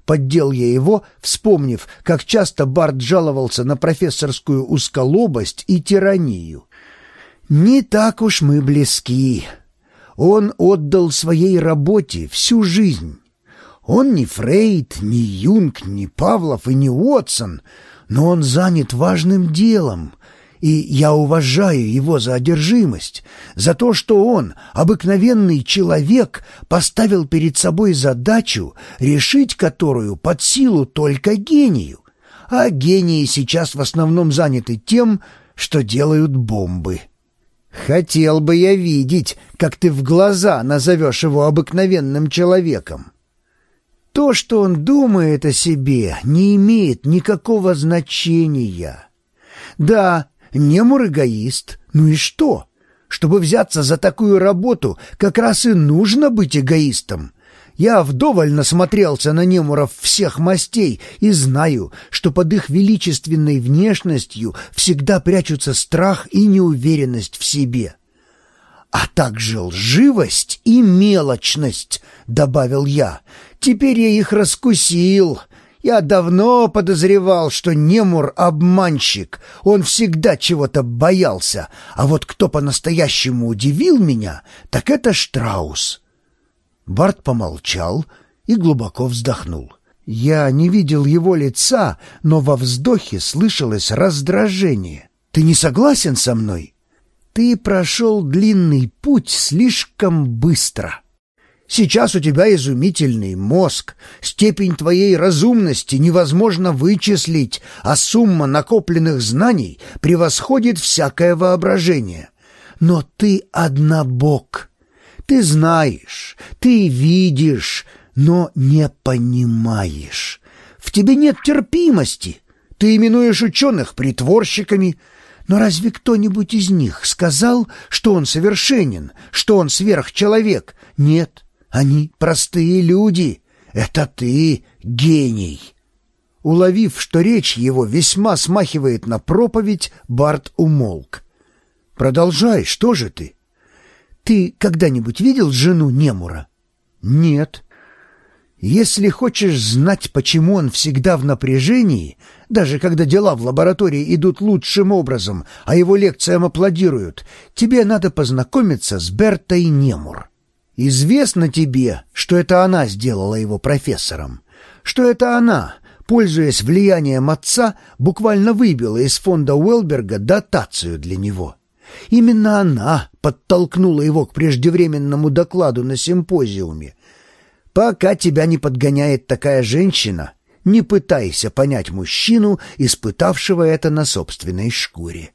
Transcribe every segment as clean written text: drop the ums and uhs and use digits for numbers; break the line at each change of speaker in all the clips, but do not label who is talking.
Поддел я его, вспомнив, как часто Барт жаловался на профессорскую узколобость и тиранию. «Не так уж мы близки. Он отдал своей работе всю жизнь. Он не Фрейд, не Юнг, не Павлов и не Уотсон, но он занят важным делом, и я уважаю его за одержимость, за то, что он, обыкновенный человек, поставил перед собой задачу, решить которую под силу только гению, а гении сейчас в основном заняты тем, что делают бомбы. Хотел бы я видеть, как ты в глаза назовешь его обыкновенным человеком. То, что он думает о себе, не имеет никакого значения. Да, Немур эгоист. Ну и что? Чтобы взяться за такую работу, как раз и нужно быть эгоистом. Я вдоволь насмотрелся на Немуров всех мастей и знаю, что под их величественной внешностью всегда прячутся страх и неуверенность в себе. «А также лживость и мелочность», — добавил я. «Теперь я их раскусил. Я давно подозревал, что Немур — обманщик. Он всегда чего-то боялся. А вот кто по-настоящему удивил меня, так это Штраус». Барт помолчал и глубоко вздохнул. Я не видел его лица, но во вздохе слышалось раздражение. «Ты не согласен со мной? Ты прошел длинный путь слишком быстро. Сейчас у тебя изумительный мозг, степень твоей разумности невозможно вычислить, а сумма накопленных знаний превосходит всякое воображение. Но ты однобок. Ты знаешь, ты видишь, но не понимаешь. В тебе нет терпимости. Ты именуешь ученых притворщиками. Но разве кто-нибудь из них сказал, что он совершенен, что он сверхчеловек? Нет, они простые люди. Это ты гений». Уловив, что речь его весьма смахивает на проповедь, Барт умолк. «Продолжай, что же ты? Ты когда-нибудь видел жену Немура?» «Нет». «Если хочешь знать, почему он всегда в напряжении, даже когда дела в лаборатории идут лучшим образом, а его лекциям аплодируют, тебе надо познакомиться с Бертой Немур. Известно тебе, что это она сделала его профессором, что это она, пользуясь влиянием отца, буквально выбила из фонда Уэлберга дотацию для него. Именно она подтолкнула его к преждевременному докладу на симпозиуме. Пока тебя не подгоняет такая женщина, не пытайся понять мужчину, испытавшего это на собственной шкуре».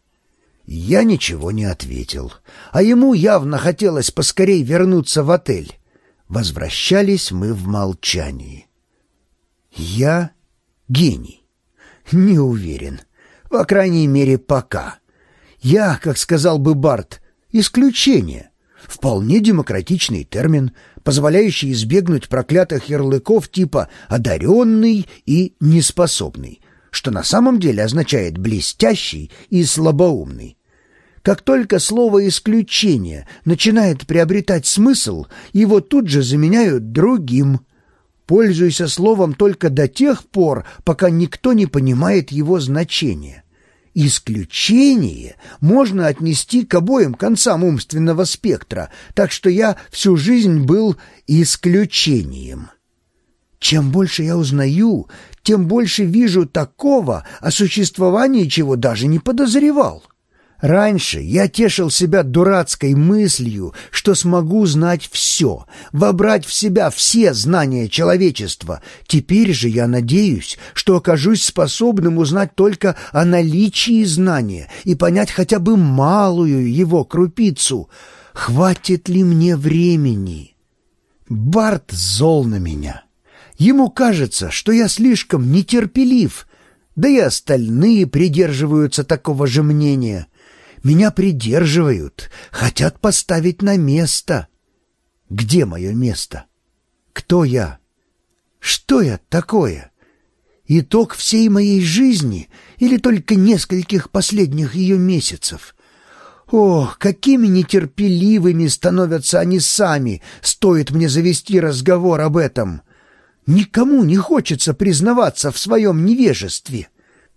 Я ничего не ответил, а ему явно хотелось поскорей вернуться в отель. Возвращались мы в молчании. Я гений? Не уверен. По крайней мере, пока. Я, как сказал бы Барт, исключение. Вполне демократичный термин, позволяющий избегнуть проклятых ярлыков типа «одаренный» и «неспособный», что на самом деле означает «блестящий» и «слабоумный». Как только слово «исключение» начинает приобретать смысл, его тут же заменяют другим. Пользуйся словом только до тех пор, пока никто не понимает его значения. Исключение можно отнести к обоим концам умственного спектра, так что я всю жизнь был исключением. Чем больше я узнаю, тем больше вижу такого, о существовании чего даже не подозревал. Раньше я тешил себя дурацкой мыслью, что смогу знать все, вобрать в себя все знания человечества. Теперь же я надеюсь, что окажусь способным узнать только о наличии знания и понять хотя бы малую его крупицу. Хватит ли мне времени? Барт зол на меня. Ему кажется, что я слишком нетерпелив, да и остальные придерживаются такого же мнения. Меня придерживают, хотят поставить на место. Где мое место? Кто я? Что я такое? Итог всей моей жизни или только нескольких последних ее месяцев? О, какими нетерпеливыми становятся они сами, стоит мне завести разговор об этом. Никому не хочется признаваться в своем невежестве.